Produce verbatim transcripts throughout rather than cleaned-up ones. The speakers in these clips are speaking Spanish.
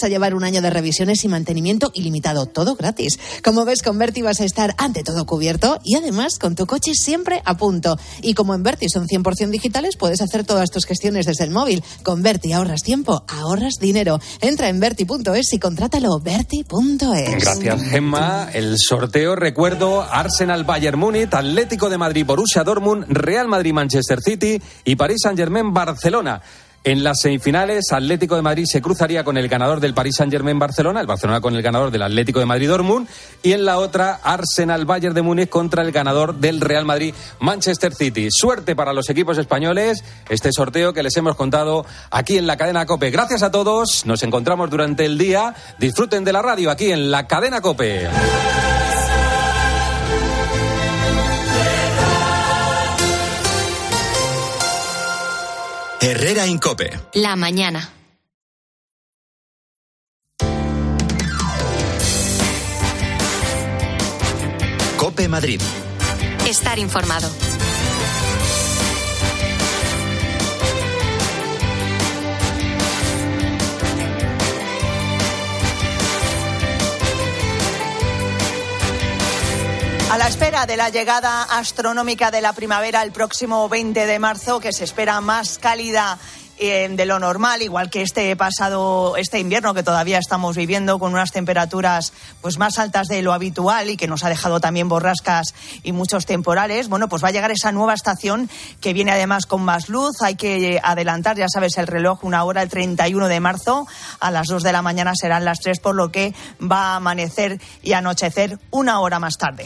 a llevar un año de revisiones y mantenimiento ilimitado, todo gratis. Como ves, con Berti vas a estar ante todo cubierto y además con tu coche siempre a punto. Y como en Berti son cien por ciento digitales, puedes hacer todas tus gestiones desde el móvil. Con Berti ahorras tiempo, ahorras dinero. Entra en berti punto es y contrátalo. berti punto es. Gracias, Gemma. El sorteo, recuerdo, Arsenal Bayern Múnich, Atlético de Madrid Borussia Dortmund, Real Madrid Manchester City y París Saint-Germain Barcelona. En las semifinales, Atlético de Madrid se cruzaría con el ganador del Paris Saint-Germain-Barcelona, el Barcelona con el ganador del Atlético de Madrid-Dortmund, y en la otra, Arsenal-Bayern de Múnich contra el ganador del Real Madrid-Manchester City. Suerte para los equipos españoles, este sorteo que les hemos contado aquí en la cadena COPE. Gracias a todos, nos encontramos durante el día. Disfruten de la radio aquí en la cadena COPE. Herrera en COPE. La mañana. COPE Madrid. Estar informado. A la espera de la llegada astronómica de la primavera el próximo veinte de marzo, que se espera más cálida eh, de lo normal, igual que este pasado, este invierno que todavía estamos viviendo con unas temperaturas pues más altas de lo habitual y que nos ha dejado también borrascas y muchos temporales. Bueno, pues va a llegar esa nueva estación que viene además con más luz. Hay que adelantar, ya sabes, el reloj una hora, el treinta y uno de marzo, a las dos de la mañana serán las tres, por lo que va a amanecer y anochecer una hora más tarde.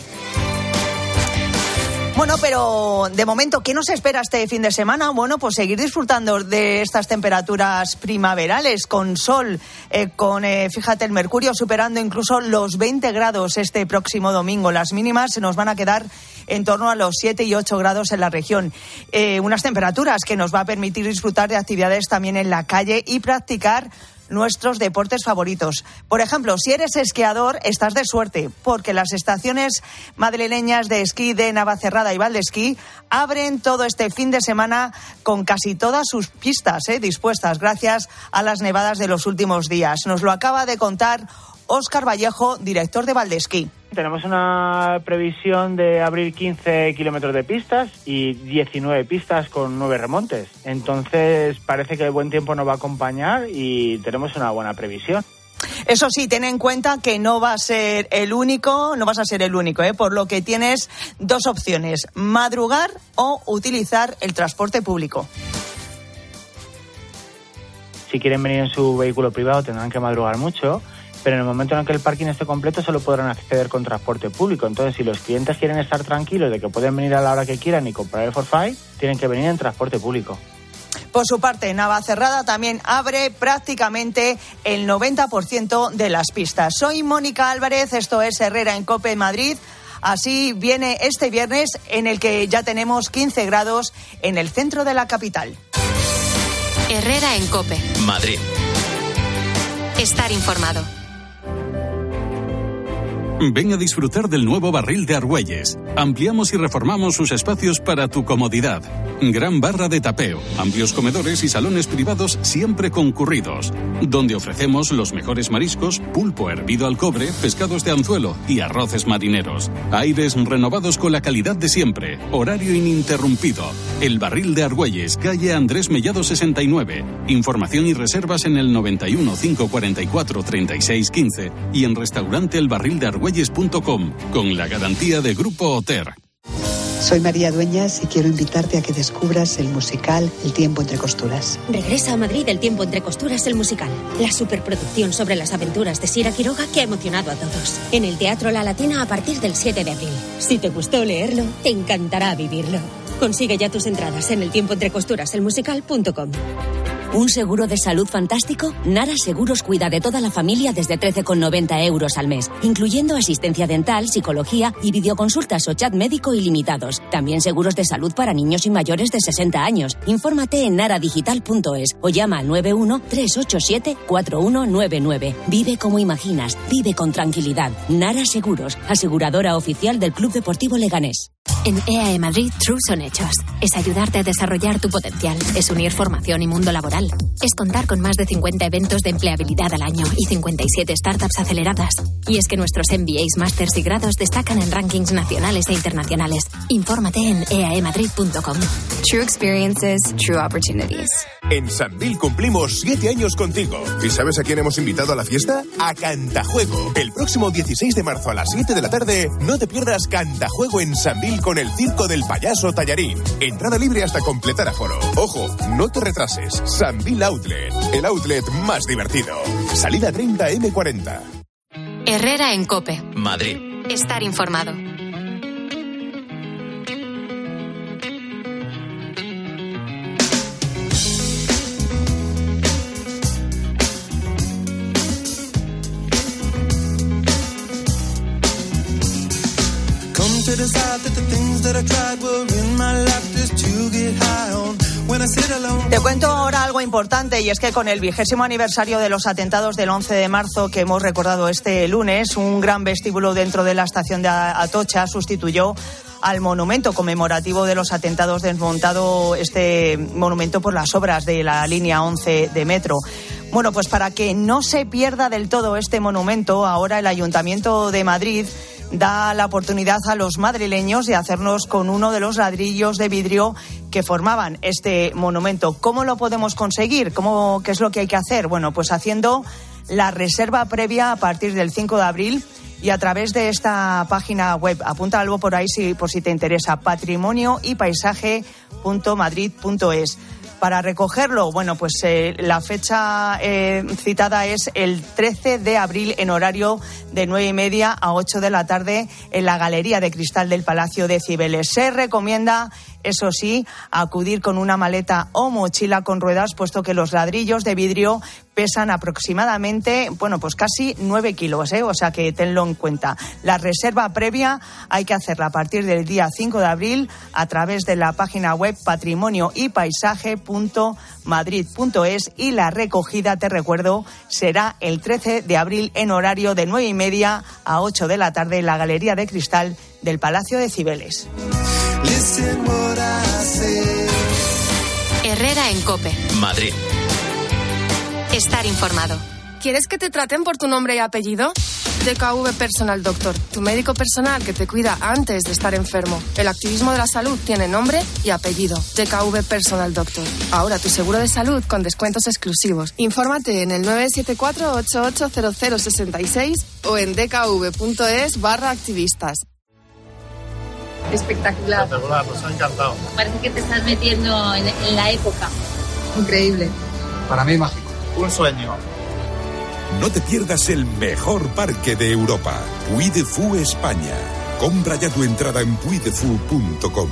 Bueno, pero de momento, ¿qué nos espera este fin de semana? Bueno, pues seguir disfrutando de estas temperaturas primaverales, con sol, eh, con, eh, fíjate, el mercurio superando incluso los veinte grados este próximo domingo. Las mínimas se nos van a quedar en torno a los siete y ocho grados en la región. Eh, unas temperaturas que nos va a permitir disfrutar de actividades también en la calle y practicar nuestros deportes favoritos. Por ejemplo, si eres esquiador, estás de suerte, porque las estaciones madrileñas de esquí de Navacerrada y Valdesquí abren todo este fin de semana con casi todas sus pistas eh, dispuestas gracias a las nevadas de los últimos días. Nos lo acaba de contar Óscar Vallejo, director de Valdesquí. Tenemos una previsión de abrir quince kilómetros de pistas y diecinueve pistas con nueve remontes. Entonces parece que el buen tiempo nos va a acompañar y tenemos una buena previsión. Eso sí, ten en cuenta que no va a ser el único, no vas a ser el único, ¿eh? Por lo que tienes dos opciones: madrugar o utilizar el transporte público. Si quieren venir en su vehículo privado tendrán que madrugar mucho, pero en el momento en el que el parking esté completo solo podrán acceder con transporte público. Entonces, si los clientes quieren estar tranquilos de que pueden venir a la hora que quieran y comprar el forfait, tienen que venir en transporte público. Por su parte, Navacerrada también abre prácticamente el noventa por ciento de las pistas. Soy Mónica Álvarez, esto es Herrera en COPE Madrid. Así viene este viernes, en el que ya tenemos quince grados en el centro de la capital. Herrera en COPE Madrid. Estar informado. Ven a disfrutar del nuevo barril de Argüelles. Ampliamos y reformamos sus espacios para tu comodidad. Gran barra de tapeo, amplios comedores y salones privados siempre concurridos, donde ofrecemos los mejores mariscos, pulpo hervido al cobre, pescados de anzuelo y arroces marineros. Aires renovados con la calidad de siempre. Horario ininterrumpido. El barril de Argüelles, calle Andrés Mellado sesenta y nueve. Información y reservas en el noventa y uno, quinientos cuarenta y cuatro, treinta y seis quince y en restaurante el barril de argüelles punto com, con la garantía de Grupo Oter. Soy María Dueñas y quiero invitarte a que descubras el musical El tiempo entre costuras. Regresa a Madrid El tiempo entre costuras, el musical. La superproducción sobre las aventuras de Sira Quiroga que ha emocionado a todos. En el Teatro La Latina a partir del siete de abril. Si te gustó leerlo, te encantará vivirlo. Consigue ya tus entradas en el tiempo entre costuras el musical punto com. ¿Un seguro de salud fantástico? Nara Seguros cuida de toda la familia desde trece con noventa euros al mes, incluyendo asistencia dental, psicología y videoconsultas o chat médico ilimitados. También seguros de salud para niños y mayores de sesenta años. Infórmate en nara digital punto es o llama al nueve uno, tres ocho siete, cuatro uno nueve nueve. Vive como imaginas, vive con tranquilidad. Nara Seguros, aseguradora oficial del Club Deportivo Leganés. En E A E Madrid, True son hechos. Es ayudarte a desarrollar tu potencial. Es unir formación y mundo laboral. Es contar con más de cincuenta eventos de empleabilidad al año y cincuenta y siete startups aceleradas. Y es que nuestros M B As, másters y grados destacan en rankings nacionales e internacionales. Infórmate en e a e madrid punto com. True experiences, true opportunities. En Sambil cumplimos siete años contigo. ¿Y sabes a quién hemos invitado a la fiesta? A Cantajuego. El próximo dieciséis de marzo a las siete de la tarde, no te pierdas Cantajuego en Sambil con el circo del payaso Tallarín. Entrada libre hasta completar aforo. Ojo, no te retrases. Sambil Outlet, el outlet más divertido. Salida treinta eme cuarenta. Herrera en COPE. Madrid. Estar informado. Te cuento ahora algo importante, y es que con el vigésimo aniversario de los atentados del once de marzo que hemos recordado este lunes, un gran vestíbulo dentro de la estación de Atocha sustituyó al monumento conmemorativo de los atentados, desmontado este monumento por las obras de la línea once de metro. Bueno, pues para que no se pierda del todo este monumento, ahora el Ayuntamiento de Madrid da la oportunidad a los madrileños de hacernos con uno de los ladrillos de vidrio que formaban este monumento. ¿Cómo lo podemos conseguir? ¿Cómo, ¿Qué es lo que hay que hacer? Bueno, pues haciendo la reserva previa a partir del cinco de abril y a través de esta página web. Apunta algo por ahí si, por si te interesa, patrimonio y paisaje punto madrid punto es. Para recogerlo, bueno, pues eh, la fecha eh, citada es el trece de abril en horario de nueve y media a ocho de la tarde en la Galería de Cristal del Palacio de Cibeles. Se recomienda, eso sí, acudir con una maleta o mochila con ruedas, puesto que los ladrillos de vidrio pesan aproximadamente, bueno, pues casi nueve kilos, ¿eh? O sea que tenlo en cuenta. La reserva previa hay que hacerla a partir del día cinco de abril a través de la página web patrimonio y paisaje punto madrid punto es, y la recogida, te recuerdo, será el trece de abril en horario de nueve y media a ocho de la tarde en la Galería de Cristal del Palacio de Cibeles. Herrera en COPE. Madrid. Estar informado. ¿Quieres que te traten por tu nombre y apellido? D K V Personal Doctor, tu médico personal que te cuida antes de estar enfermo. El activismo de la salud tiene nombre y apellido. D K V Personal Doctor. Ahora tu seguro de salud con descuentos exclusivos. Infórmate en el nueve siete cuatro, ocho ocho cero cero seis seis o en dkv.es barra activistas. Espectacular. Espectacular, nos ha encantado. Parece que te estás metiendo en, en la época. Increíble. Para mí mágico. Un sueño. No te pierdas el mejor parque de Europa, Puy de Fou España. Compra ya tu entrada en puy de fou punto com.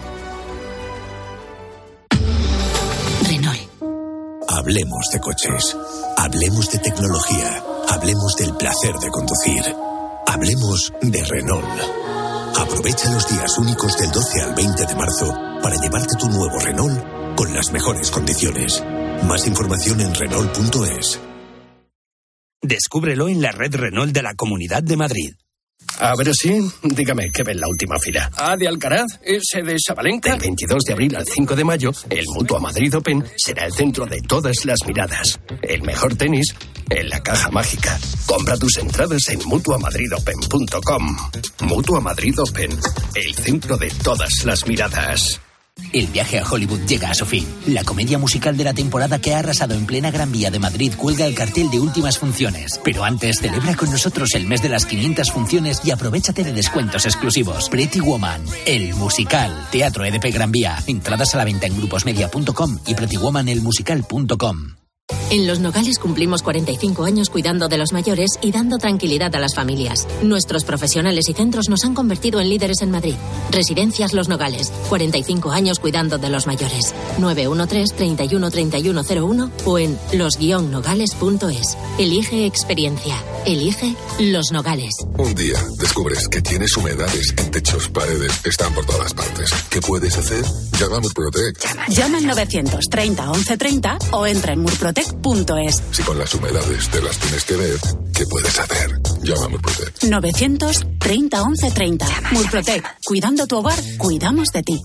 Renault. Hablemos de coches. Hablemos de tecnología. Hablemos del placer de conducir. Hablemos de Renault. Aprovecha los días únicos del doce al veinte de marzo para llevarte tu nuevo Renault con las mejores condiciones. Más información en renault punto es. Descúbrelo en la red Renault de la Comunidad de Madrid. A ver si, dígame, ¿qué ve en la última fila? ¿A de Alcaraz? ¿Ese de Sabalenka? Del veintidós de abril al cinco de mayo, el Mutua Madrid Open será el centro de todas las miradas. El mejor tenis en la caja mágica. Compra tus entradas en mutua madrid open punto com. Mutua Madrid Open, el centro de todas las miradas. El viaje a Hollywood llega a su fin. La comedia musical de la temporada que ha arrasado en plena Gran Vía de Madrid cuelga el cartel de últimas funciones. Pero antes, celebra con nosotros el mes de las quinientas funciones y aprovéchate de descuentos exclusivos. Pretty Woman, el musical. Teatro E D P Gran Vía. Entradas a la venta en gruposmedia punto com y pretty woman el musical punto com. En Los Nogales cumplimos cuarenta y cinco años cuidando de los mayores y dando tranquilidad a las familias. Nuestros profesionales y centros nos han convertido en líderes en Madrid. Residencias Los Nogales, cuarenta y cinco años cuidando de los mayores. nueve uno tres, treinta y uno, treinta y uno cero uno o en los guion nogales punto es. Elige experiencia. Elige Los Nogales. Un día descubres que tienes humedades en techos, paredes, están por todas partes. ¿Qué puedes hacer? Llama a Murprotec. Llama, llama al novecientos treinta once treinta o entra en murprotec punto es. Si con las humedades te las tienes que ver, ¿qué puedes hacer? Llama a Murprotec. novecientos treinta once treinta. Murprotec. Cuidando tu hogar, cuidamos de ti.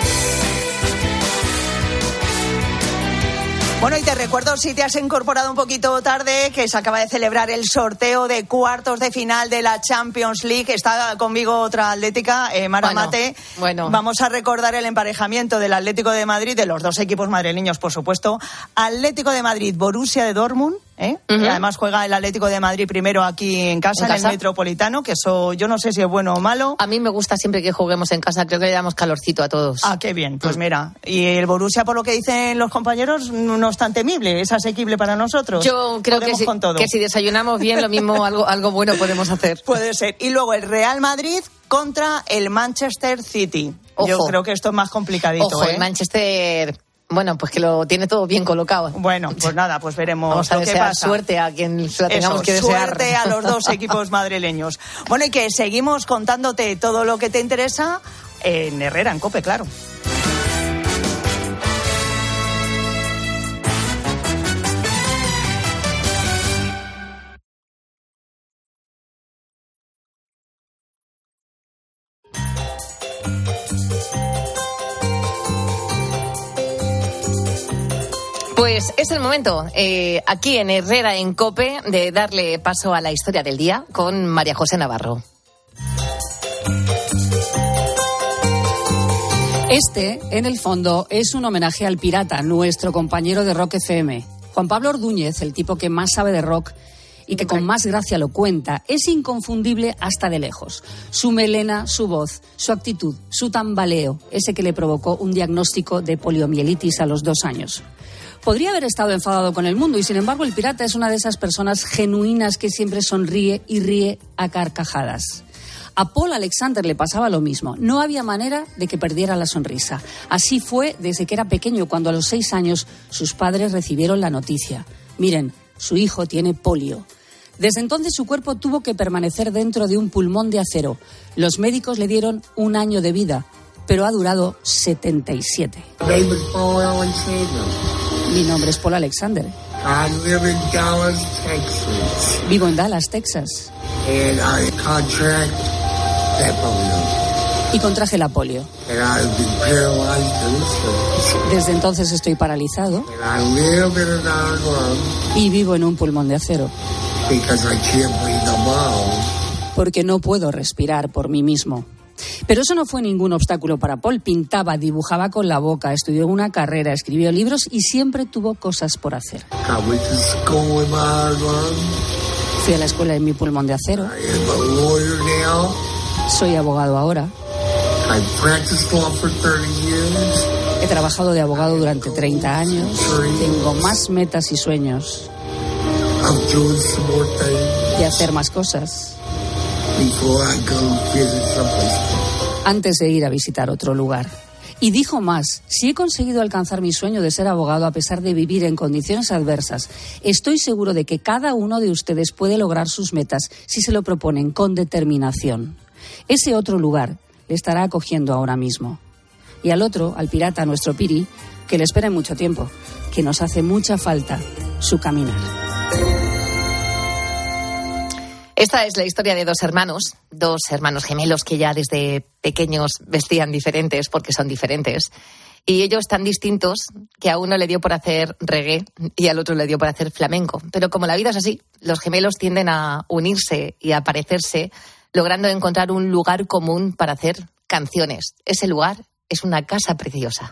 Bueno, y te recuerdo, si te has incorporado un poquito tarde, que se acaba de celebrar el sorteo de cuartos de final de la Champions League. Está conmigo otra atlética, eh, Mara bueno, Mate. Bueno. Vamos a recordar el emparejamiento del Atlético de Madrid, de los dos equipos madrileños, por supuesto. Atlético de Madrid, Borussia de Dortmund. ¿Eh? Uh-huh. Y además juega el Atlético de Madrid primero aquí en casa, en, en casa? el Metropolitano, que eso yo no sé si es bueno o malo. A mí me gusta siempre que juguemos en casa, creo que le damos calorcito a todos. Ah, qué bien, pues uh-huh. mira. Y el Borussia, por lo que dicen los compañeros, no es tan temible, es asequible para nosotros. Yo creo que si, con todo. que si desayunamos bien, lo mismo algo, algo bueno podemos hacer. Puede ser. Y luego el Real Madrid contra el Manchester City. Ojo. Yo creo que esto es más complicadito. Ojo, ¿eh? el Manchester... Bueno, pues que lo tiene todo bien colocado. Bueno, pues nada, pues veremos Vamos a lo que desear pasa. Suerte a quien se la tengamos Eso, que desear. Suerte a los dos equipos madrileños. Bueno, y que seguimos contándote todo lo que te interesa en Herrera, en COPE, claro. Pues es el momento, eh, aquí en Herrera, en COPE, de darle paso a la historia del día con María José Navarro. Este, en el fondo, es un homenaje al pirata, nuestro compañero de Rock F M. Juan Pablo Ordúñez, el tipo que más sabe de rock y que con más gracia lo cuenta, es inconfundible hasta de lejos. Su melena, su voz, su actitud, su tambaleo, ese que le provocó un diagnóstico de poliomielitis a los dos años. Podría haber estado enfadado con el mundo y, sin embargo, el pirata es una de esas personas genuinas que siempre sonríe y ríe a carcajadas. A Paul Alexander le pasaba lo mismo. No había manera de que perdiera la sonrisa. Así fue desde que era pequeño, cuando a los seis años sus padres recibieron la noticia. Miren, su hijo tiene polio. Desde entonces su cuerpo tuvo que permanecer dentro de un pulmón de acero. Los médicos le dieron un año de vida, pero ha durado setenta y siete. Mi nombre es Paul Alexander. I live in Dallas, Texas. Vivo en Dallas, Texas. And I contract that polio. Y contraje la polio. And I've been paralyzed ever since. Desde entonces estoy paralizado. And I live in an iron lung. Y vivo en un pulmón de acero. Because I can't breathe on my own. Porque no puedo respirar por mí mismo. Pero eso no fue ningún obstáculo para Paul. Pintaba, dibujaba con la boca, estudió una carrera, escribió libros y siempre tuvo cosas por hacer. Fui a la escuela en mi pulmón de acero. Soy abogado ahora. He trabajado de abogado durante treinta años. Tengo más metas y sueños de hacer más cosas antes de ir a visitar otro lugar. Y dijo más: si he conseguido alcanzar mi sueño de ser abogado a pesar de vivir en condiciones adversas, estoy seguro de que cada uno de ustedes puede lograr sus metas si se lo proponen con determinación. Ese otro lugar le estará acogiendo ahora mismo. Y al otro, al pirata, nuestro Piri, que le espera en mucho tiempo, que nos hace mucha falta su caminar. Esta es la historia de dos hermanos, dos hermanos gemelos que ya desde pequeños vestían diferentes porque son diferentes. Y ellos tan distintos que a uno le dio por hacer reggae y al otro le dio por hacer flamenco. Pero como la vida es así, los gemelos tienden a unirse y a parecerse, logrando encontrar un lugar común para hacer canciones. Ese lugar es una casa preciosa.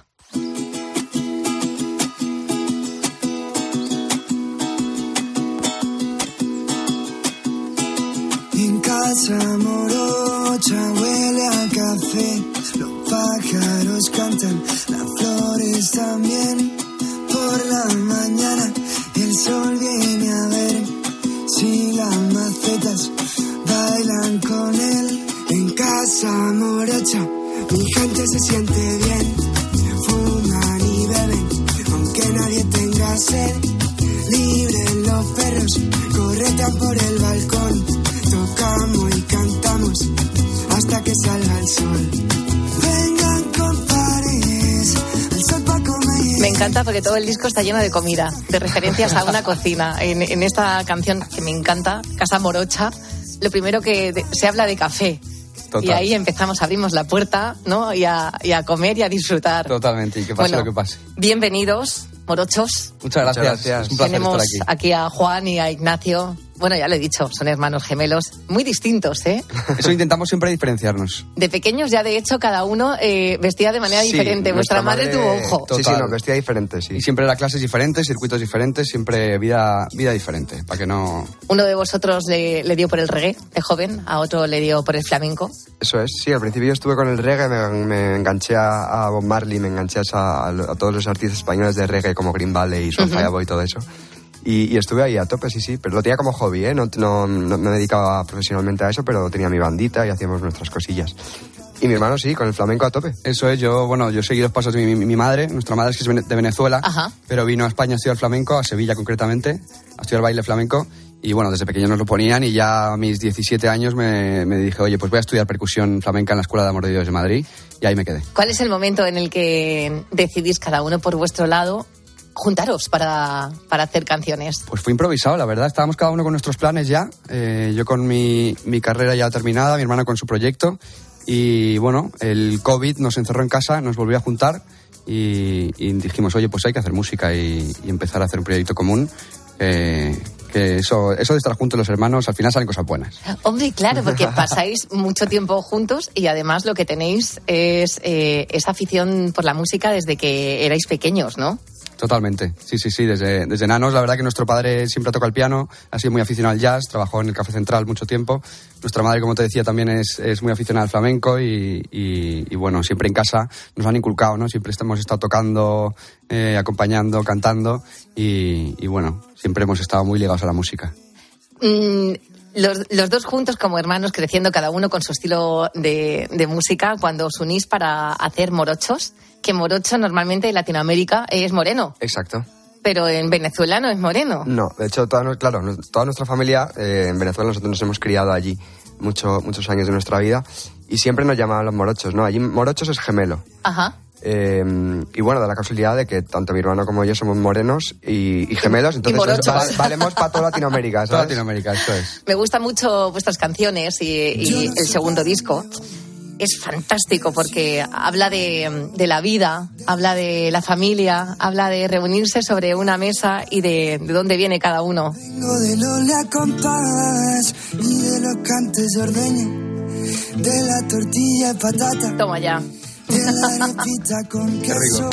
En casa morocha huele a café, los pájaros cantan, las flores también. Por la mañana el sol viene a ver si las macetas bailan con él. En casa morocha mi gente se siente bien, fuman y beben aunque nadie tenga sed. Libres los perros corretean por el balcón. Tocamos y cantamos hasta que salga el sol. Vengan, compadres, al sol pa' comer. Me encanta porque todo el disco está lleno de comida, de referencias a una cocina. En, en esta canción que me encanta, Casa Morocha, lo primero que de, se habla de café. Total. Y ahí empezamos, abrimos la puerta, ¿no? Y a, y a comer y a disfrutar. Totalmente, y que pase bueno, lo que pase. Bienvenidos, morochos. Muchas gracias. Muchas gracias. Es un placer Tenemos estar aquí. aquí a Juan y a Ignacio. Bueno, ya lo he dicho, son hermanos gemelos muy distintos, ¿eh? Eso intentamos siempre diferenciarnos. De pequeños ya, de hecho, cada uno eh, vestía de manera sí, diferente. Vuestra madre, madre tuvo ojo. Total. Sí, sí, no, vestía diferente, sí. Y siempre era clases diferentes, circuitos diferentes, siempre vida, vida diferente, para que no... Uno de vosotros le, le dio por el reggae de joven, a otro le dio por el flamenco. Eso es, sí, al principio yo estuve con el reggae, me, me enganché a, a Bob Marley, me enganché a, a, a todos los artistas españoles de reggae como Green Valley y Son uh-huh. Fireboy y todo eso. Y, y estuve ahí a tope, sí, sí, pero lo tenía como hobby, ¿eh? No, no, no me dedicaba profesionalmente a eso, pero tenía mi bandita y hacíamos nuestras cosillas. Y mi hermano sí, con el flamenco a tope. Eso es, yo, bueno, yo seguí los pasos de mi, mi, mi madre. Nuestra madre es que es de Venezuela, Ajá. pero vino a España a estudiar flamenco, a Sevilla concretamente, a estudiar baile flamenco. Y bueno, desde pequeño nos lo ponían y ya a mis diecisiete años me, me dije, oye, pues voy a estudiar percusión flamenca en la Escuela de Amor de Dios de Madrid, y ahí me quedé. ¿Cuál es el momento en el que decidís cada uno por vuestro lado juntaros para, para hacer canciones? Pues fue improvisado, la verdad. Estábamos cada uno con nuestros planes ya. Eh, yo con mi, mi carrera ya terminada, mi hermana con su proyecto. Y bueno, el COVID nos encerró en casa, nos volvió a juntar y, y dijimos, oye, pues hay que hacer música y, y empezar a hacer un proyecto común. Eh, que eso, eso de estar juntos los hermanos, al final salen cosas buenas. Hombre, claro, porque pasáis mucho tiempo juntos y además lo que tenéis es eh, esa afición por la música desde que erais pequeños, ¿no? Totalmente, sí, sí, sí, desde, desde nanos. La verdad que nuestro padre siempre ha tocado el piano, ha sido muy aficionado al jazz, trabajó en el Café Central mucho tiempo. Nuestra madre, como te decía, también es, es muy aficionada al flamenco y, y, y bueno, siempre en casa nos han inculcado, ¿no? Siempre hemos estado tocando, eh, acompañando, cantando y, y bueno, siempre hemos estado muy ligados a la música. Mm. Los, los dos juntos como hermanos, creciendo cada uno con su estilo de, de música, cuando os unís para hacer Morochos, que Morocho normalmente en Latinoamérica es moreno. Exacto. Pero en Venezuela no es moreno. No, de hecho, toda, claro, toda nuestra familia eh, en Venezuela, nosotros nos hemos criado allí mucho, muchos años de nuestra vida y siempre nos llamaban los morochos, ¿no? Allí Morochos es gemelo. Ajá. Eh, y bueno, da la casualidad de que tanto mi hermano como yo somos morenos y, y gemelos, entonces y va, valemos para toda Latinoamérica, ¿sabes? Toda Latinoamérica, eso es. Me gustan mucho vuestras canciones y, y el segundo disco. Es fantástico porque habla de, de la vida, habla de la familia, habla de reunirse sobre una mesa y de, de dónde viene cada uno. Vengo de Lola compás y de los cantes de ordeño, de la tortilla de patata. Toma ya. De la arepita con queso.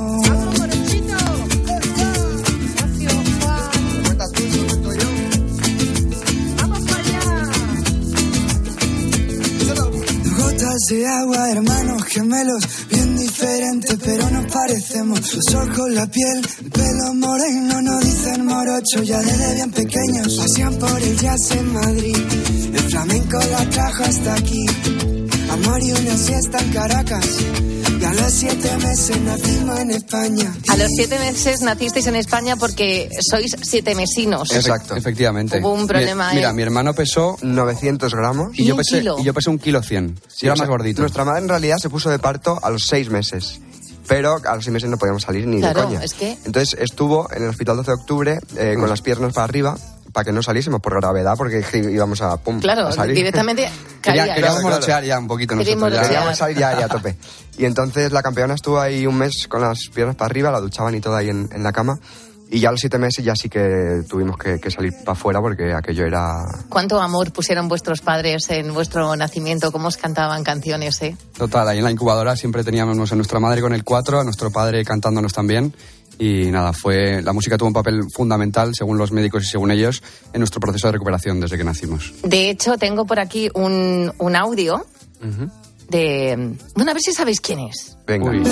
Gotas de agua, hermanos gemelos, bien diferentes, pero nos parecemos. Los ojos, la piel, el pelo moreno, nos dicen morocho ya desde bien pequeños. Pasión por el jazz en Madrid, el flamenco la trajo hasta aquí. Amor y una siesta en Caracas. Y a los siete meses nacimos en España. A los siete meses nacisteis en España porque sois siete mesinos. Exacto. Efectivamente. Hubo un problema. Mi, mira, eh. mi hermano pesó novecientos gramos. Y, ¿Y yo un pesé kilo? y yo pesé un kilo cien. Sí, era o sea, más gordito. Nuestra madre en realidad se puso de parto a los seis meses. Pero a los seis meses no podíamos salir ni claro, de coña. Es que... Entonces estuvo en el hospital doce de octubre eh, con las piernas para arriba para que no saliésemos por gravedad porque íbamos a, pum, claro, a salir. directamente caía. Quería, queríamos claro, morochear claro. ya un poquito Queríamos nosotros. Ya. Queríamos salir ya, ya a tope. Y entonces la campeona estuvo ahí un mes con las piernas para arriba, la duchaban y todo ahí en, en la cama. Y ya a los siete meses ya sí que tuvimos que, que salir para afuera porque aquello era... ¿Cuánto amor pusieron vuestros padres en vuestro nacimiento? ¿Cómo os cantaban canciones, eh? Total, ahí en la incubadora siempre teníamos a nuestra madre con el cuatro, a nuestro padre cantándonos también. Y nada, fue la música tuvo un papel fundamental, según los médicos y según ellos, en nuestro proceso de recuperación desde que nacimos. De hecho, tengo por aquí un, un audio uh-huh. de... Bueno, a ver si sabéis quién es. Venga. Uy,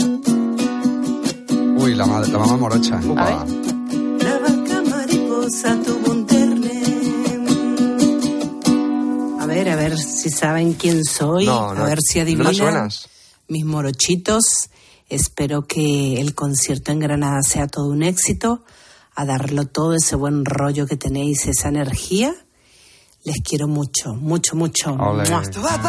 Uy la, la mamá morocha. A ver. La vaca mariposa tuvo un terne. A ver, a ver si saben quién soy. No, no, a ver si adivinan. No me suenas. Mis morochitos. Espero que el concierto en Granada sea todo un éxito. A darlo todo ese buen rollo que tenéis, esa energía. Les quiero mucho, mucho, mucho.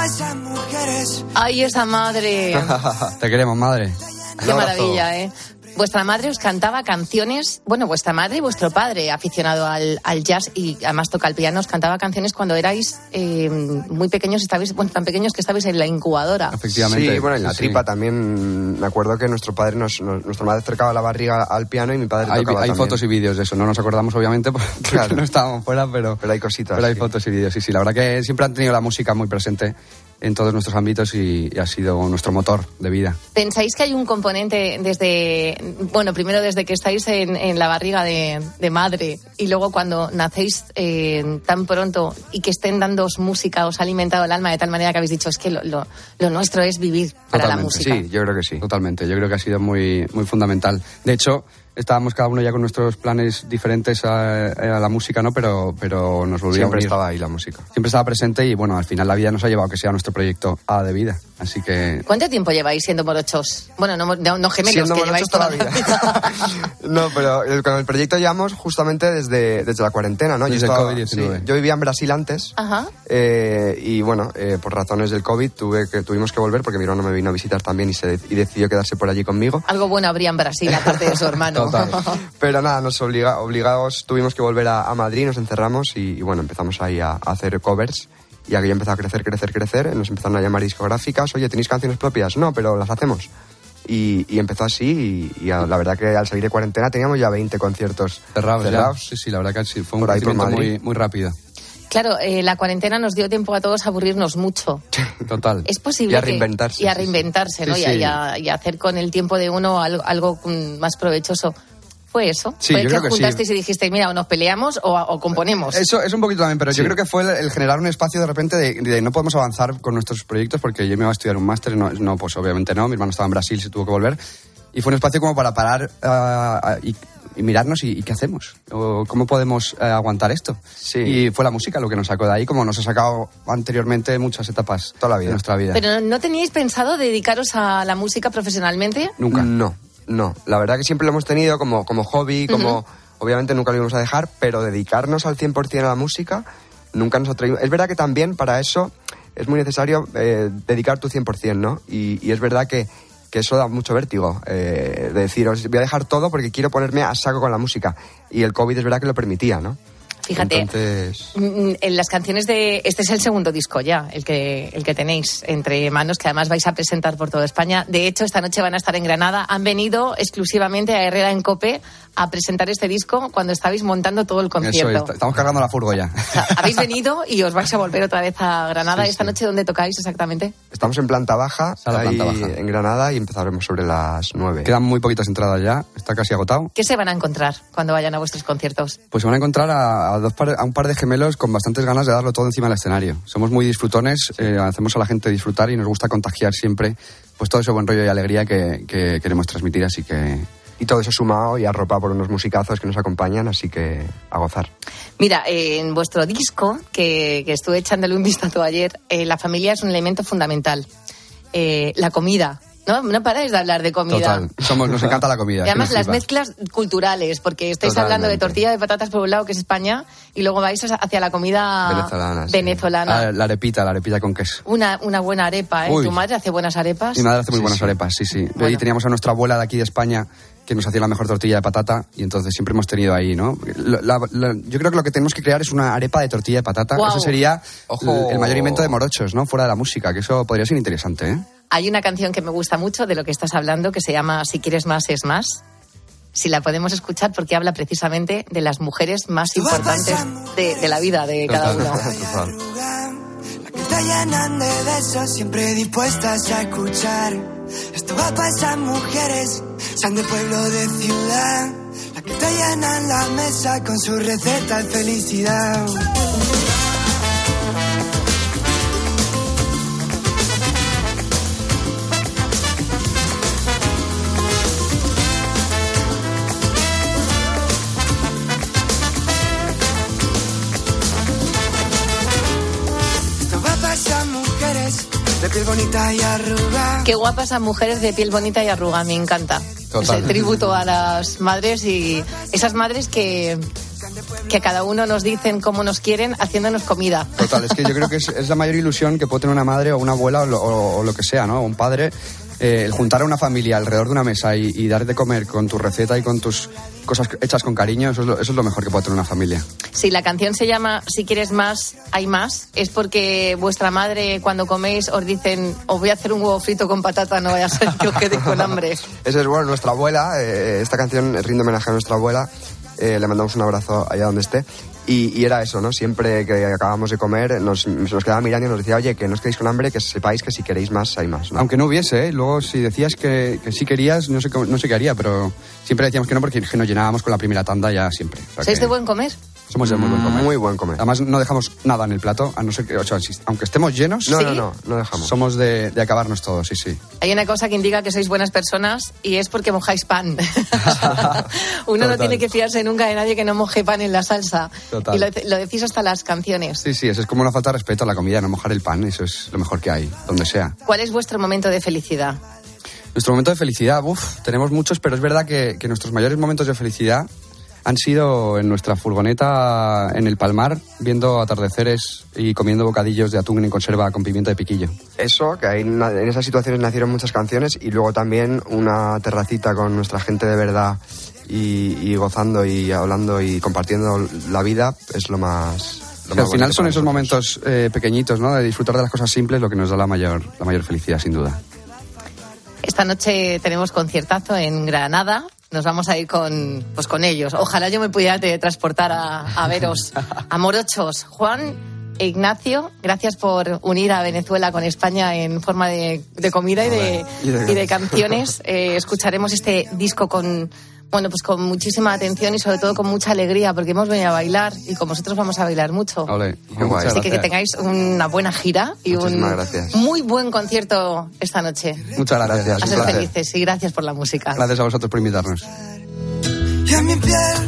¡Ay, esa madre! Te queremos, madre. Qué maravilla, ¿eh? vuestra madre os cantaba canciones, bueno, vuestra madre y vuestro padre, aficionado al, al jazz y además toca el piano, os cantaba canciones cuando erais eh, muy pequeños, estabais, bueno, tan pequeños que estabais en la incubadora. Efectivamente. Sí, bueno, en la sí, tripa sí. también. Me acuerdo que nuestro padre nos, nos, nuestra madre acercaba la barriga al piano y mi padre hay, tocaba hay también. fotos y vídeos de eso, no nos acordamos obviamente porque claro. no estábamos fuera, pero, pero hay cositas. Pero hay sí. fotos y vídeos, sí, sí. La verdad que siempre han tenido la música muy presente en todos nuestros ámbitos y, y ha sido nuestro motor de vida. ¿Pensáis que hay un componente desde, bueno, primero desde que estáis en, en la barriga de, de madre y luego cuando nacéis eh, tan pronto y que estén dándoos música, os ha alimentado el alma de tal manera que habéis dicho, es que lo, lo, lo nuestro es vivir para Totalmente, la música? Sí, yo creo que sí. Totalmente, yo creo que ha sido muy, muy fundamental. De hecho, estábamos cada uno ya con nuestros planes diferentes a, a la música, ¿no? Pero, pero nos volvíamos. Siempre estaba ahí la música. Siempre estaba presente y, bueno, al final la vida nos ha llevado a que sea nuestro proyecto A de vida. Así que... ¿Cuánto tiempo lleváis siendo morochos? Bueno, no, no, no gemelos, siendo que lleváis toda la vida. No, pero el, con el proyecto llevamos justamente desde, desde la cuarentena, ¿no? Desde yo estaba, el covid diecinueve. Sí, yo vivía en Brasil antes. Ajá. Eh, y, bueno, eh, por razones del COVID tuve que, tuvimos que volver porque mi hermano me vino a visitar también y, se, y decidió quedarse por allí conmigo. Algo bueno habría en Brasil, aparte de su hermano. Total. Pero nada, nos obliga, obligados, tuvimos que volver a, a Madrid, nos encerramos y, y bueno, empezamos ahí a, a hacer covers. Y aquello empezó a crecer, crecer, crecer. Nos empezaron a llamar discográficas. Oye, ¿tenéis canciones propias? No, pero las hacemos. Y, y empezó así y, y a, la verdad que al salir de cuarentena teníamos ya veinte conciertos cerrados. cerrados. Sí, sí, la verdad que sí, fue un por ahí, por crecimiento Madrid. muy, muy rápido. Claro, eh, la cuarentena nos dio tiempo a todos a aburrirnos mucho. Total. Es posible y a que- reinventarse. y a reinventarse, sí, ¿no? sí. Y, a, y a- y a hacer con el tiempo de uno algo, algo mm, más provechoso. ¿Fue eso? Sí, ¿Fue yo que creo que juntasteis sí. y dijisteis, mira, o nos peleamos o, o componemos? Eso es un poquito también, pero Sí. yo creo que fue el, el generar un espacio de repente de, de no podemos avanzar con nuestros proyectos porque yo me iba a estudiar un máster, no, no, pues obviamente no, mi hermano estaba en Brasil, se tuvo que volver. Y fue un espacio como para parar uh, y, y mirarnos y, y qué hacemos, o cómo podemos uh, aguantar esto. Sí. Y fue la música lo que nos sacó de ahí, como nos ha sacado anteriormente muchas etapas Toda la vida. de nuestra vida. ¿Pero no teníais pensado dedicaros a la música profesionalmente? Nunca. No, no. La verdad que siempre lo hemos tenido como, como hobby, como... Ujú. Obviamente nunca lo íbamos a dejar, pero dedicarnos al cien por ciento a la música nunca nos atrevimos. Es verdad que también para eso es muy necesario eh, dedicar tu cien por ciento, ¿no? Y, y es verdad que, que eso da mucho vértigo. Eh, de decir, os voy a dejar todo porque quiero ponerme a saco con la música. Y el COVID es verdad que lo permitía, ¿no? Fíjate, Entonces... mm, en las canciones de... Este es el segundo disco ya, el que, el que tenéis entre manos, que además vais a presentar por toda España. De hecho, esta noche van a estar en Granada. Han venido exclusivamente a Herrera en Cope a presentar este disco cuando estabais montando todo el Eso concierto. es, estamos cargando la furgo ya. O sea, habéis venido y os vais a volver otra vez a Granada. Sí, ¿Esta sí. noche dónde tocáis exactamente? Estamos en planta baja, Sala ahí planta baja. en Granada, y empezaremos sobre las nueve. Quedan muy poquitas entradas ya, está casi agotado. ¿Qué se van a encontrar cuando vayan a vuestros conciertos? Pues se van a encontrar a, a, dos par- a un par de gemelos con bastantes ganas de darlo todo encima del escenario. Somos muy disfrutones, eh, hacemos a la gente disfrutar y nos gusta contagiar siempre pues todo ese buen rollo y alegría que, que queremos transmitir, así que... Y todo eso sumado y arropado por unos musicazos que nos acompañan, así que a gozar. Mira, eh, en vuestro disco, que, que estuve echándole un vistazo ayer, eh, la familia es un elemento fundamental. Eh, la comida. No, no paráis de hablar de comida. Total, somos, nos encanta la comida. Y además que nos las flipa. mezclas culturales, porque estáis Totalmente. hablando de tortilla de patatas por un lado, que es España, y luego vais hacia la comida Venezolana, sí. venezolana. Ah, la arepita, la arepita con queso. Una, una buena arepa, ¿eh? Uy. Tu madre hace buenas arepas. Mi madre hace muy Sí, buenas sí. arepas, sí, sí. Bueno. Y teníamos a nuestra abuela de aquí de España que nos hacía la mejor tortilla de patata y entonces siempre hemos tenido ahí, ¿no? La- la- la- yo creo que lo que tenemos que crear es una arepa de tortilla de patata. Guau. Eso sería Ojo. el, el mayor invento de morochos, ¿no? Fuera de la música, que eso podría ser interesante, ¿eh? Hay una canción que me gusta mucho de lo que estás hablando, que se llama Si quieres más es más. Si la podemos escuchar, porque habla precisamente de las mujeres más importantes de, de la vida de cada uno. Total. La que te llenan de besos, siempre dispuestas a escuchar. Esto va a pasar, mujeres, sean de pueblo o de ciudad. La que te llenan la mesa con su receta de felicidad. Esto va a pasar, mujeres, de piel bonita y arrugada. Qué guapas esas mujeres de piel bonita y arruga, me encanta. Total. Es el tributo a las madres y esas madres que, que a cada uno nos dicen cómo nos quieren haciéndonos comida. Total, es que yo creo que es, es la mayor ilusión que puede tener una madre o una abuela o lo, o- o lo que sea, ¿no? Un padre, eh, el juntar a una familia alrededor de una mesa y, y dar de comer con tu receta y con tus cosas hechas con cariño, eso es lo, eso es lo mejor que puede tener una familia. Si la canción se llama Si quieres más, hay más, es porque vuestra madre cuando coméis os dicen os voy a hacer un huevo frito con patata, no vaya a ser que os quede con hambre. Eso es bueno, nuestra abuela, eh, esta canción rinde homenaje a nuestra abuela, eh, le mandamos un abrazo allá donde esté. Y, y era eso, ¿no? Siempre que acabábamos de comer nos, nos quedaba mirando y nos decía, oye, que no os quedéis con hambre, que sepáis que si queréis más, hay más, ¿no? Aunque no hubiese, ¿eh? Luego si decías que, que sí querías, no sé, no sé qué haría, pero siempre decíamos que no porque que nos llenábamos con la primera tanda ya siempre. O sea ¿Sois que de buen comer? Somos de muy buen comer. Muy buen comer. Además no dejamos nada en el plato, a no ser que, o sea, si, aunque estemos llenos, no, ¿Sí? no, no, no dejamos. Somos de, de acabarnos todos, sí, sí. Hay una cosa que indica que sois buenas personas y es porque mojáis pan. Uno no tiene que fiarse nunca de nadie que no moje pan en la salsa. Total. Y lo, lo decís hasta las canciones. Sí, sí, eso es como una falta de respeto a la comida, no mojar el pan, eso es lo mejor que hay, donde sea. ¿Cuál es vuestro momento de felicidad? Nuestro momento de felicidad, uff, tenemos muchos, pero es verdad que, que nuestros mayores momentos de felicidad han sido en nuestra furgoneta en el Palmar, viendo atardeceres y comiendo bocadillos de atún en conserva con pimienta de piquillo. Eso, que ahí, en esas situaciones nacieron muchas canciones y luego también una terracita con nuestra gente de verdad y, y gozando y hablando y compartiendo la vida es lo más... Lo Que más al final bonito son para esos nosotros. momentos eh, pequeñitos, ¿no? De disfrutar de las cosas simples lo que nos da la mayor, la mayor felicidad, sin duda. Esta noche tenemos conciertazo en Granada. Nos vamos a ir con, pues con ellos. Ojalá yo me pudiera teletransportar a, a veros, a Morochos. Juan e Ignacio, gracias por unir a Venezuela con España en forma de, de comida y de, Y de- y de canciones. Eh, escucharemos este disco con, bueno, pues con muchísima atención y sobre todo con mucha alegría, porque hemos venido a bailar y con vosotros vamos a bailar mucho. Ole, Qué guay. Así que que tengáis una buena gira y un Muchísimas gracias. muy buen concierto esta noche. Muchas gracias. A un ser placer. felices y gracias por la música. Gracias a vosotros por invitarnos. Y en mi piel,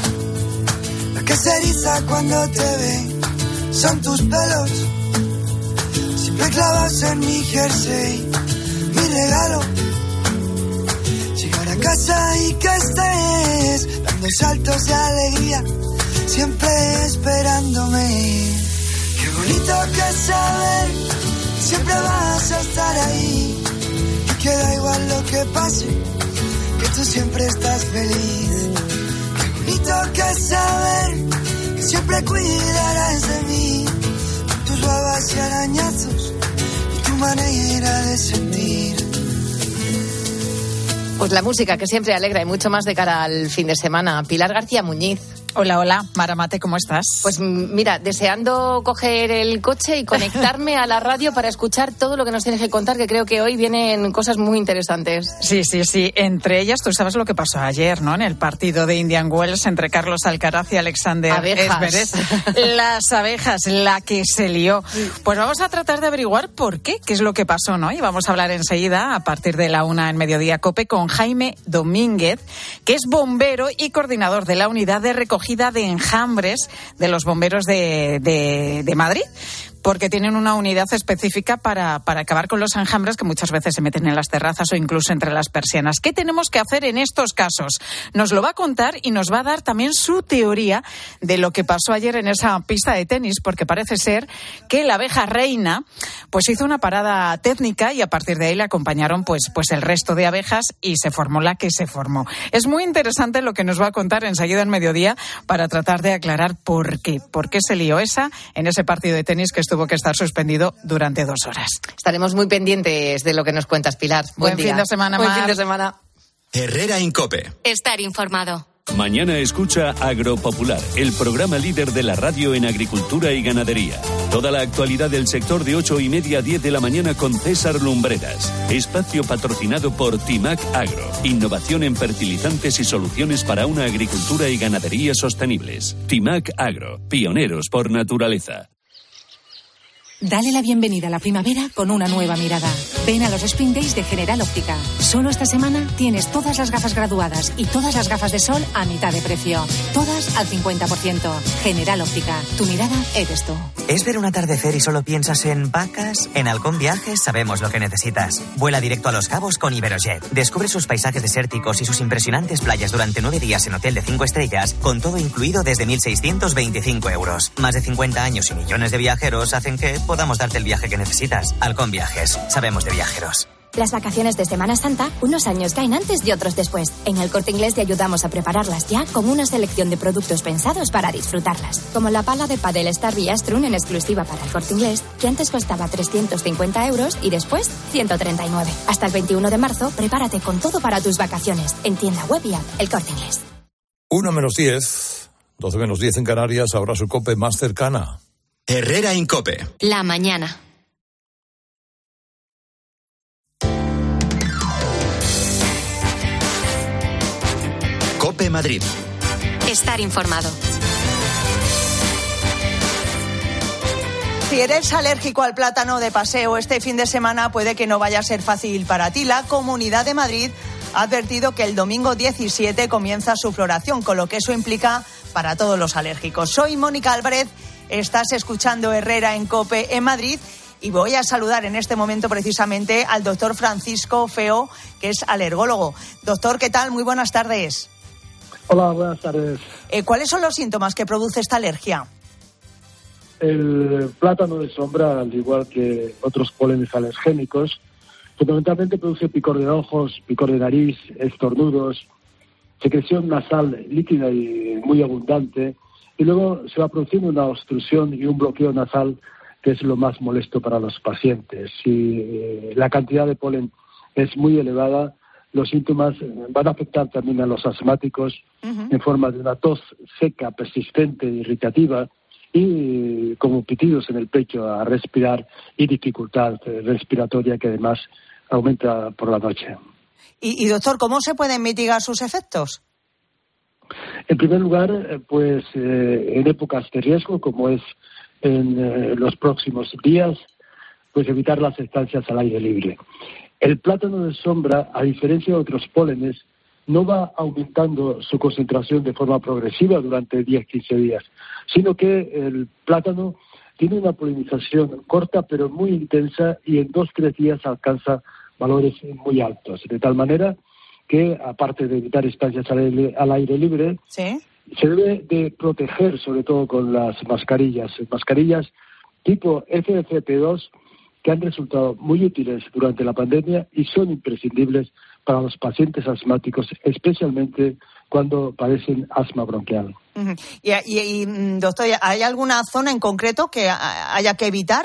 la que se eriza cuando te ve, son tus pelos, siempre clavados en mi jersey, mi regalo. Llegar a casa y que estés dando saltos de alegría, siempre esperándome. Qué bonito que es saber, siempre vas a estar ahí, y que da igual lo que pase, que tú siempre estás feliz. Qué bonito que es saber que siempre cuidarás de mí, con tus babas y arañazos y tu manera de sentir. Pues la música que siempre alegra y mucho más de cara al fin de semana. Pilar García Muñiz. Hola, hola, Maramate, ¿cómo estás? Pues mira, deseando coger el coche y conectarme a la radio para escuchar todo lo que nos tienes que contar, que creo que hoy vienen cosas muy interesantes. Sí, sí, sí. Entre ellas, tú sabes lo que pasó ayer, ¿no? En el partido de Indian Wells entre Carlos Alcaraz y Alexander Abejas. Zverev. Las abejas, la que se lió. Pues vamos a tratar de averiguar por qué, qué es lo que pasó, ¿no? Y vamos a hablar enseguida, a partir de la una en Mediodía Cope, con Jaime Domínguez, que es bombero y coordinador de la unidad de recogida de enjambres de los bomberos de, de, de Madrid, porque tienen una unidad específica para, para acabar con los enjambres que muchas veces se meten en las terrazas o incluso entre las persianas. ¿Qué tenemos que hacer en estos casos? Nos lo va a contar y nos va a dar también su teoría de lo que pasó ayer en esa pista de tenis, porque parece ser que la abeja reina pues hizo una parada técnica y a partir de ahí le acompañaron pues, pues el resto de abejas y se formó la que se formó. Es muy interesante lo que nos va a contar enseguida en Mediodía para tratar de aclarar por qué, por qué se lió esa en ese partido de tenis que estuvo que estar suspendido durante dos horas. Estaremos muy pendientes de lo que nos cuentas, Pilar. Buen, Buen fin día. de semana, Buen Mar. fin de semana. Herrera Incope. Estar informado. Mañana escucha Agropopular, el programa líder de la radio en agricultura y ganadería. Toda la actualidad del sector de ocho y media a diez de la mañana con César Lumbreras. Espacio patrocinado por Timac Agro. Innovación en fertilizantes y soluciones para una agricultura y ganadería sostenibles. Timac Agro, pioneros por naturaleza. Dale la bienvenida a la primavera con una nueva mirada. Ven a los Spring Days de General Óptica. Solo esta semana tienes todas las gafas graduadas y todas las gafas de sol a mitad de precio. Todas al cincuenta por ciento. General Óptica. Tu mirada eres tú. ¿Es ver un atardecer y solo piensas en vacas? En Halcón Viajes sabemos lo que necesitas. Vuela directo a Los Cabos con Iberojet. Descubre sus paisajes desérticos y sus impresionantes playas durante nueve días en hotel de cinco estrellas, con todo incluido desde mil seiscientos veinticinco euros. Más de cincuenta años y millones de viajeros hacen que podamos darte el viaje que necesitas. Halcón Viajes. Sabemos de viajeros. Las vacaciones de Semana Santa, unos años caen antes y otros después. En El Corte Inglés te ayudamos a prepararlas ya con una selección de productos pensados para disfrutarlas. Como la pala de pádel Starry Astrun en exclusiva para El Corte Inglés, que antes costaba trescientos cincuenta euros y después ciento treinta y nueve. Hasta el veintiuno de marzo, prepárate con todo para tus vacaciones. En tienda web y app, El Corte Inglés. Una menos diez, doce menos diez en Canarias, ahora su COPE más cercana. Herrera en COPE. La mañana. COPE Madrid. Estar informado. Si eres alérgico al plátano de paseo este fin de semana, puede que no vaya a ser fácil para ti. La Comunidad de Madrid ha advertido que el domingo diecisiete comienza su floración, con lo que eso implica para todos los alérgicos. Soy Mónica Álvarez, estás escuchando Herrera en COPE en Madrid y voy a saludar en este momento precisamente al doctor Francisco Feo, que es alergólogo. Doctor, ¿qué tal? Muy buenas tardes. Hola, buenas tardes. Eh, ¿Cuáles son los síntomas que produce esta alergia? El plátano de sombra, al igual que otros pólenes alergénicos, fundamentalmente produce picor de ojos, picor de nariz, estornudos, secreción nasal líquida y muy abundante, y luego se va produciendo una obstrucción y un bloqueo nasal, que es lo más molesto para los pacientes. Si la cantidad de polen es muy elevada, los síntomas van a afectar también a los asmáticos uh-huh. en forma de una tos seca, persistente, irritativa y como pitidos en el pecho a respirar y dificultad respiratoria que además aumenta por la noche. Y, y doctor, ¿cómo se pueden mitigar sus efectos? En primer lugar, pues eh, en épocas de riesgo, como es en eh, los próximos días, pues evitar las estancias al aire libre. El plátano de sombra, a diferencia de otros pólenes, no va aumentando su concentración de forma progresiva durante diez a quince días, sino que el plátano tiene una polinización corta pero muy intensa y en dos a tres días alcanza valores muy altos. De tal manera que, aparte de evitar estancias al aire, al aire libre, ¿sí?, se debe de proteger sobre todo con las mascarillas. Mascarillas tipo F F P dos que han resultado muy útiles durante la pandemia y son imprescindibles para los pacientes asmáticos, especialmente cuando padecen asma bronquial. Uh-huh. Y, y, y, doctor, ¿hay alguna zona en concreto que haya que evitar?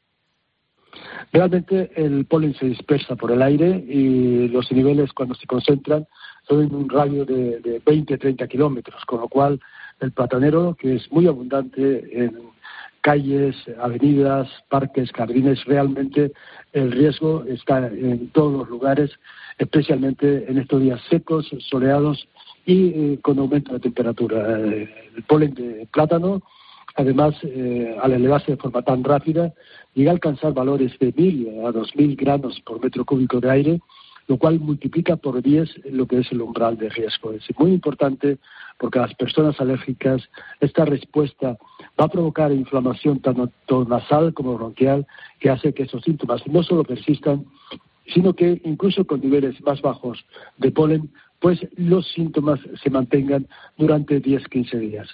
Realmente el polen se dispersa por el aire y los niveles cuando se concentran son en un radio de, de veinte a treinta kilómetros, con lo cual el platanero, que es muy abundante en calles, avenidas, parques, jardines, realmente el riesgo está en todos los lugares, especialmente en estos días secos, soleados y eh, con aumento de temperatura. Eh, el polen de plátano, además, eh, al elevarse de forma tan rápida, llega a alcanzar valores de mil a dos mil gramos por metro cúbico de aire, lo cual multiplica por diez lo que es el umbral de riesgo. Es muy importante porque a las personas alérgicas esta respuesta va a provocar inflamación tanto nasal como bronquial, que hace que esos síntomas no solo persistan, sino que incluso con niveles más bajos de polen, pues los síntomas se mantengan durante diez a quince días.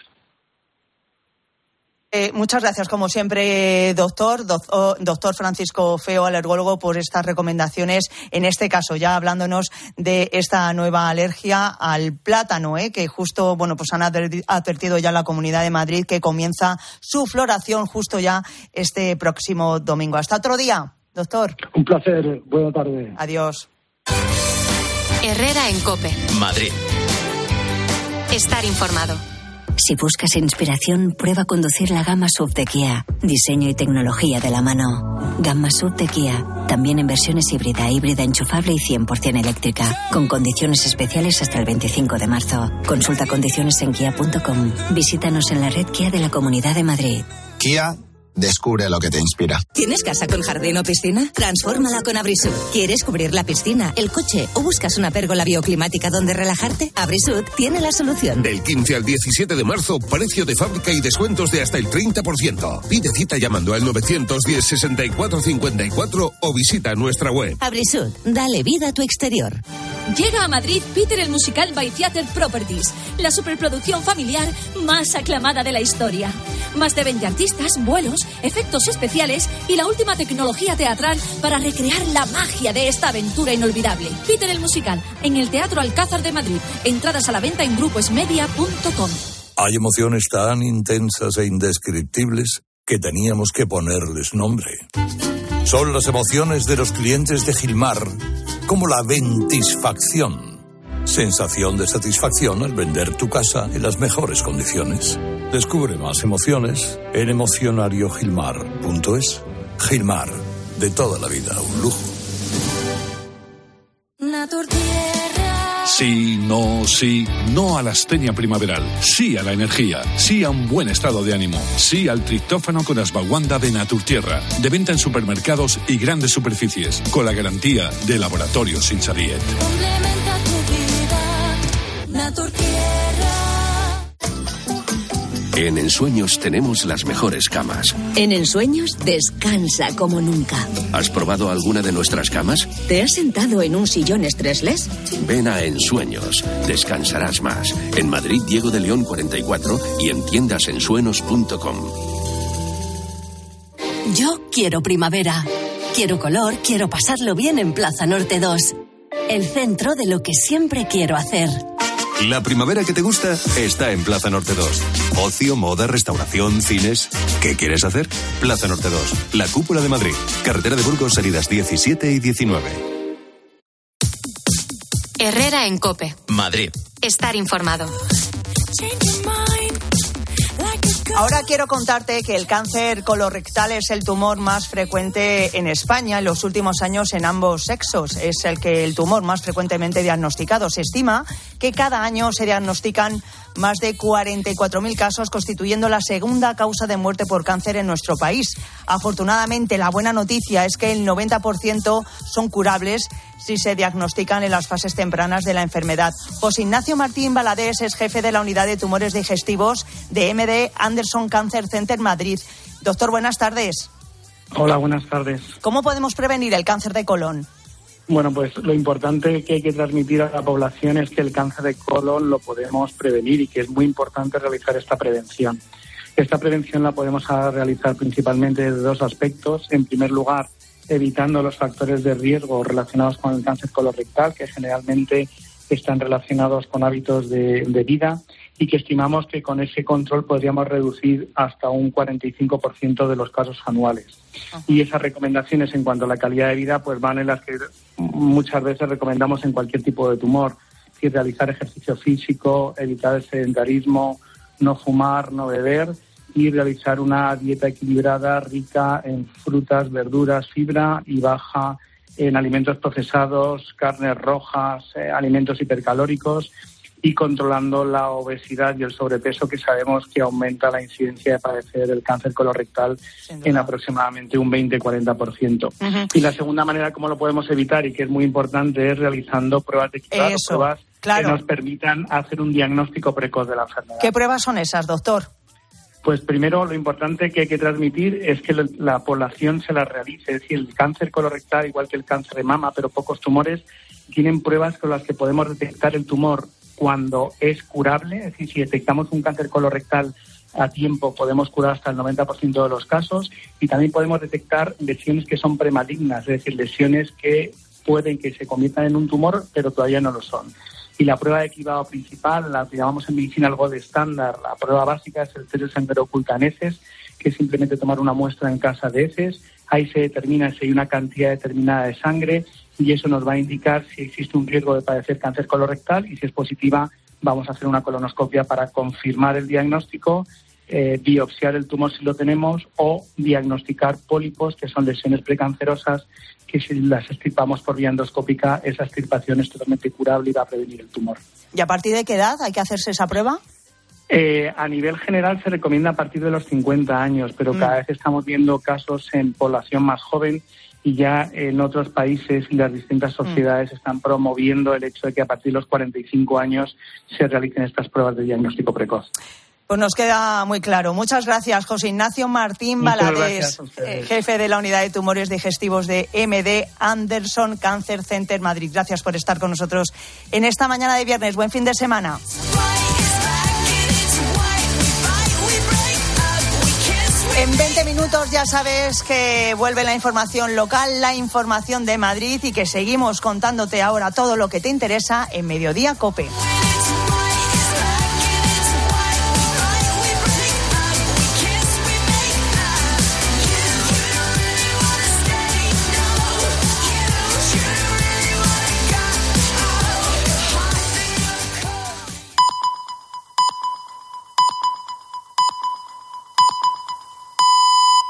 Eh, muchas gracias, como siempre, doctor, do, doctor Francisco Feo, alergólogo, por estas recomendaciones, en este caso ya hablándonos de esta nueva alergia al plátano, eh, que justo, bueno, pues han advertido ya la Comunidad de Madrid que comienza su floración justo ya este próximo domingo. Hasta otro día, doctor. Un placer, buena tarde. Adiós. Herrera en COPE. Madrid. Estar informado. Si buscas inspiración, prueba conducir la gama S U V de Kia. Diseño y tecnología de la mano. Gama S U V de Kia. También en versiones híbrida, híbrida enchufable y cien por ciento eléctrica. Con condiciones especiales hasta el veinticinco de marzo. Consulta condiciones en kia punto com. Visítanos en la red Kia de la Comunidad de Madrid. Kia. Descubre lo que te inspira. ¿Tienes casa con jardín o piscina? Transfórmala con Abrisud. ¿Quieres cubrir la piscina, el coche o buscas una pérgola bioclimática donde relajarte? Abrisud tiene la solución. Del quince al diecisiete de marzo, precio de fábrica y descuentos de hasta el treinta por ciento. Pide cita llamando al novecientos diez, sesenta y cuatro cincuenta y cuatro o visita nuestra web. Abrisud, dale vida a tu exterior. Llega a Madrid Peter el Musical by Theatre Properties, la superproducción familiar más aclamada de la historia. Más de veinte artistas, vuelos, efectos especiales y la última tecnología teatral para recrear la magia de esta aventura inolvidable. Peter el Musical, en el Teatro Alcázar de Madrid. Entradas a la venta en gruposmedia punto com. Hay emociones tan intensas e indescriptibles que teníamos que ponerles nombre. Son las emociones de los clientes de Gilmar, como la ventisfacción. Sensación de satisfacción al vender tu casa en las mejores condiciones. Descubre más emociones en emocionario gilmar punto es. Gilmar, de toda la vida, un lujo. Sí, no, sí, no a la astenia primaveral, sí a la energía, sí a un buen estado de ánimo, sí al triptófano con ashwagandha de Naturtierra, de venta en supermercados y grandes superficies, con la garantía de Laboratorios Insadiet. Complementa tu vida, Naturtierra. En Ensueños tenemos las mejores camas. En Ensueños descansa como nunca. ¿Has probado alguna de nuestras camas? ¿Te has sentado en un sillón stressless? Ven a Ensueños, descansarás más. En Madrid, Diego de León cuarenta y cuatro y en tiendas ensuenos punto com. Yo quiero primavera. Quiero color, quiero pasarlo bien en Plaza Norte dos. El centro de lo que siempre quiero hacer. La primavera que te gusta está en Plaza Norte dos. Ocio, moda, restauración, cines. ¿Qué quieres hacer? Plaza Norte dos, la cúpula de Madrid. Carretera de Burgos, salidas diecisiete y diecinueve. Herrera en COPE. Madrid. Estar informado. Ahora quiero contarte que el cáncer colorectal es el tumor más frecuente en España en los últimos años en ambos sexos. Es el que el tumor más frecuentemente diagnosticado. Se estima que cada año se diagnostican más de cuarenta y cuatro mil casos, constituyendo la segunda causa de muerte por cáncer en nuestro país. Afortunadamente, la buena noticia es que el noventa por ciento son curables si se diagnostican en las fases tempranas de la enfermedad. José Ignacio Martín Valadés es jefe de la unidad de tumores digestivos de M D Anderson Cancer Center Madrid. Doctor, buenas tardes. Hola, buenas tardes. ¿Cómo podemos prevenir el cáncer de colon? Bueno, pues lo importante que hay que transmitir a la población es que el cáncer de colon lo podemos prevenir y que es muy importante realizar esta prevención. Esta prevención la podemos realizar principalmente de dos aspectos. En primer lugar, evitando los factores de riesgo relacionados con el cáncer colorectal, que generalmente están relacionados con hábitos de, de vida, y que estimamos que con ese control podríamos reducir hasta un cuarenta y cinco por ciento de los casos anuales. Uh-huh. Y esas recomendaciones en cuanto a la calidad de vida pues van en las que muchas veces recomendamos en cualquier tipo de tumor, que realizar ejercicio físico, evitar el sedentarismo, no fumar, no beber y realizar una dieta equilibrada, rica en frutas, verduras, fibra y baja en alimentos procesados, carnes rojas, eh, alimentos hipercalóricos, y controlando la obesidad y el sobrepeso, que sabemos que aumenta la incidencia de padecer el cáncer colorectal en aproximadamente un veinte a cuarenta por ciento. Uh-huh. Y la segunda manera como lo podemos evitar, y que es muy importante, es realizando pruebas de equipado, pruebas claro. que nos permitan hacer un diagnóstico precoz de la enfermedad. ¿Qué pruebas son esas, doctor? Pues primero, lo importante que hay que transmitir es que la población se las realice. Es decir, el cáncer colorectal, igual que el cáncer de mama, pero pocos tumores, tienen pruebas con las que podemos detectar el tumor cuando es curable. Es decir, si detectamos un cáncer colorectal a tiempo, podemos curar hasta el noventa por ciento de los casos, y también podemos detectar lesiones que son premalignas, es decir, lesiones que pueden que se conviertan en un tumor, pero todavía no lo son. Y la prueba de cribado principal, la que llamamos en medicina el gold estándar, la prueba básica, es el test de sangre oculta en heces, que es simplemente tomar una muestra en casa de heces. Ahí se determina si hay una cantidad determinada de sangre, y eso nos va a indicar si existe un riesgo de padecer cáncer colorectal, y si es positiva vamos a hacer una colonoscopia para confirmar el diagnóstico, eh, biopsiar el tumor si lo tenemos, o diagnosticar pólipos, que son lesiones precancerosas, que si las extirpamos por vía endoscópica, esa extirpación es totalmente curable y va a prevenir el tumor. ¿Y a partir de qué edad hay que hacerse esa prueba? Eh, a nivel general se recomienda a partir de los cincuenta años, pero mm. cada vez estamos viendo casos en población más joven, y ya en otros países y las distintas sociedades mm. están promoviendo el hecho de que a partir de los cuarenta y cinco años se realicen estas pruebas de diagnóstico precoz. Pues nos queda muy claro. Muchas gracias, José Ignacio Martín Valadés, eh, jefe de la Unidad de Tumores Digestivos de M D Anderson Cancer Center Madrid. Gracias por estar con nosotros en esta mañana de viernes. Buen fin de semana. En veinte minutos ya sabes que vuelve la información local, la información de Madrid y que seguimos contándote ahora todo lo que te interesa en Mediodía COPE.